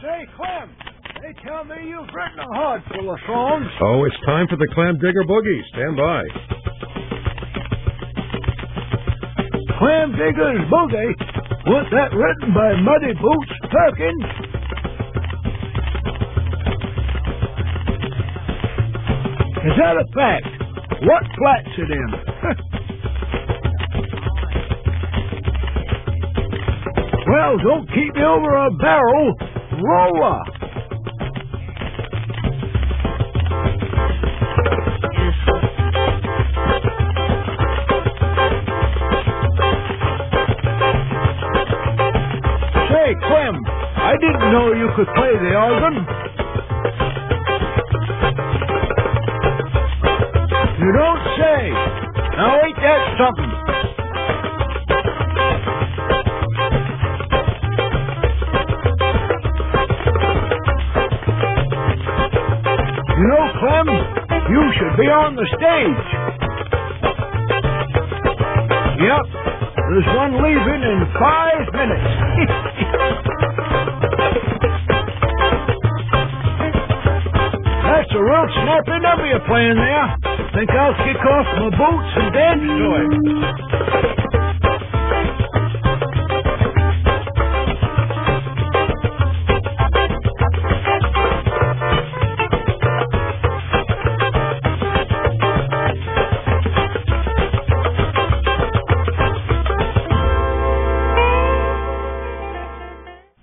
Say, Clem, they tell me you've written a heart full of songs. Oh, it's time for the Clem Digger Boogie. Stand by. Clem Digger's Boogie? Was that written by Muddy Boots Perkins? Is that a fact? What flat's it in? Well, don't keep me over a barrel. Rolla! Say, Clem, I didn't know you could play the organ. You don't say. Now ain't that something? You know, Clem, you should be on the stage. Yep, there's one leaving in 5 minutes. That's a real snappy number you're playing there. Think I'll kick off my boots and dance to it.